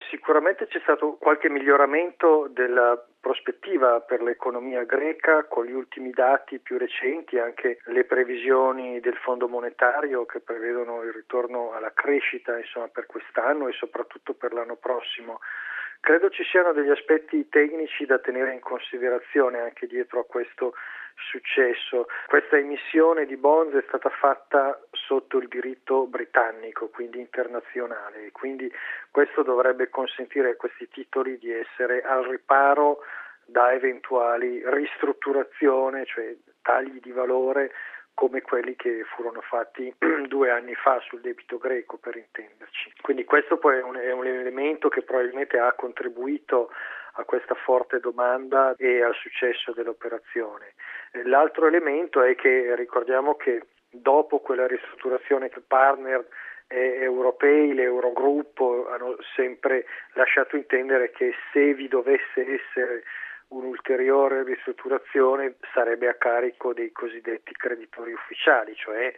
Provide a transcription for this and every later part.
Sicuramente c'è stato qualche miglioramento della prospettiva per l'economia greca con gli ultimi dati più recenti, anche le previsioni del Fondo monetario che prevedono il ritorno alla crescita per quest'anno e soprattutto per l'anno prossimo. Credo ci siano degli aspetti tecnici da tenere in considerazione anche dietro a questo successo. Questa emissione di bonds è stata fatta sotto il diritto britannico, quindi internazionale, e quindi questo dovrebbe consentire a questi titoli di essere al riparo da eventuali ristrutturazioni, cioè tagli di valore come quelli che furono fatti 2 anni fa sul debito greco, per intenderci. Quindi questo poi è un elemento che probabilmente ha contribuito a questa forte domanda e al successo dell'operazione. L'altro elemento è che ricordiamo che dopo quella ristrutturazione che partner europei, l'Eurogruppo hanno sempre lasciato intendere che se vi dovesse essere un'ulteriore ristrutturazione sarebbe a carico dei cosiddetti creditori ufficiali, cioè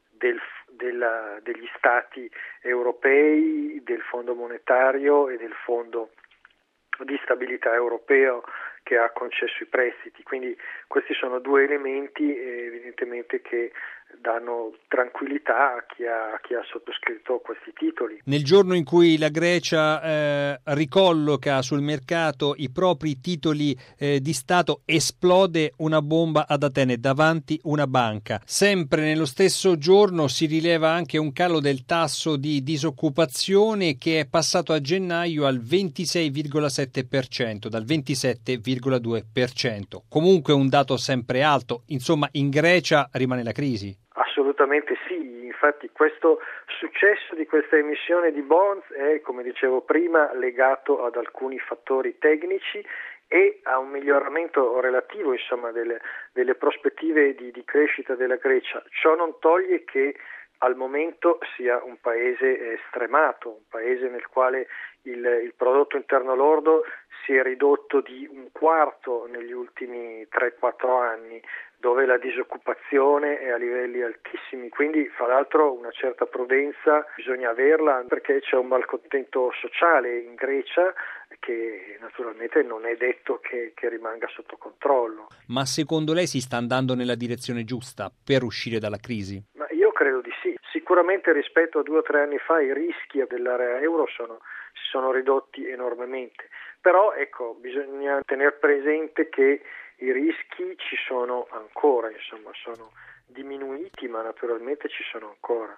degli stati europei, del Fondo monetario e del Fondo di stabilità europeo che ha concesso i prestiti. Quindi questi sono 2 elementi evidentemente che danno tranquillità a chi ha sottoscritto questi titoli. Nel giorno in cui la Grecia ricolloca sul mercato i propri titoli di Stato, esplode una bomba ad Atene davanti una banca. Sempre nello stesso giorno si rileva anche un calo del tasso di disoccupazione che è passato a gennaio al 26,7% dal 27,2%. Comunque un dato sempre alto. Insomma, in Grecia rimane la crisi. Assolutamente sì, infatti questo successo di questa emissione di bonds è, come dicevo prima, legato ad alcuni fattori tecnici e a un miglioramento relativo delle prospettive di crescita della Grecia. Ciò non toglie che al momento sia un paese stremato, un paese nel quale il prodotto interno lordo si è ridotto di 1/4 negli ultimi 3-4 anni, dove la disoccupazione è a livelli altissimi, quindi fra l'altro una certa prudenza bisogna averla perché c'è un malcontento sociale in Grecia che naturalmente non è detto che rimanga sotto controllo. Ma secondo lei si sta andando nella direzione giusta per uscire dalla crisi? Ma io credo di sì. Sicuramente rispetto a 2 o 3 anni fa i rischi dell'area euro si sono ridotti enormemente, però bisogna tenere presente che i rischi ci sono ancora, sono diminuiti, ma naturalmente ci sono ancora.